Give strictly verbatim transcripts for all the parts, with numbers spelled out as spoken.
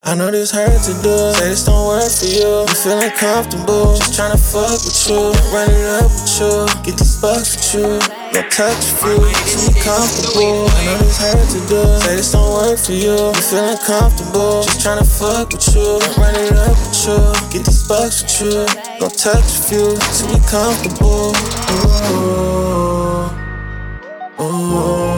I know this hurt to do, say this don't work for you. You feeling comfortable, just tryna fuck with you. Run it up with you, get these bucks with you. Go touch a few, keep me comfortable. I know this hurt to do, say this don't work for you. You feeling comfortable, just tryna fuck with you. Run it up with you, get these bucks with you. Go touch a few, keep me comfortable. Ooh, ooh.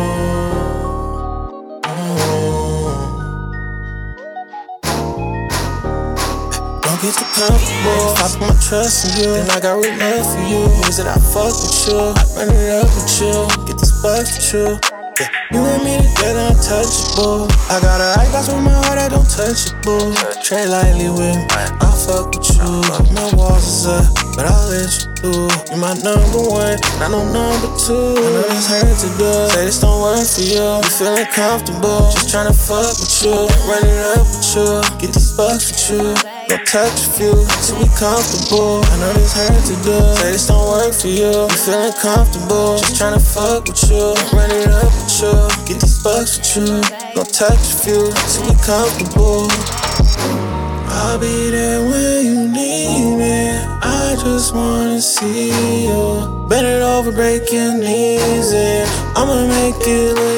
Don't get too comfortable, stop put my trust in you. Then I got real love for you. Means that I fuck with you, I run it up with you. Get these bucks with you. Yeah, you and me together untouchable. I got a icebox with my heart, I don't touch it, boo. Tread lightly with me, I'll fuck with you. My walls is up, but I'll let you through. You're my number one, not no number two. I know this hurt to do, say this don't work for you. You feeling comfortable, just tryna fuck with you. Run it up with you, get these bucks with you. Go touch a few, till we comfortable. I know this hurt to do, say this don't work for you. You feeling comfortable, just tryna fuck with you. Run it up with you, get these bucks with you. Go touch a few, till we comfortable. I'll be there when you need me. I just wanna see you. Bend it over, break your knees, and I'ma make it look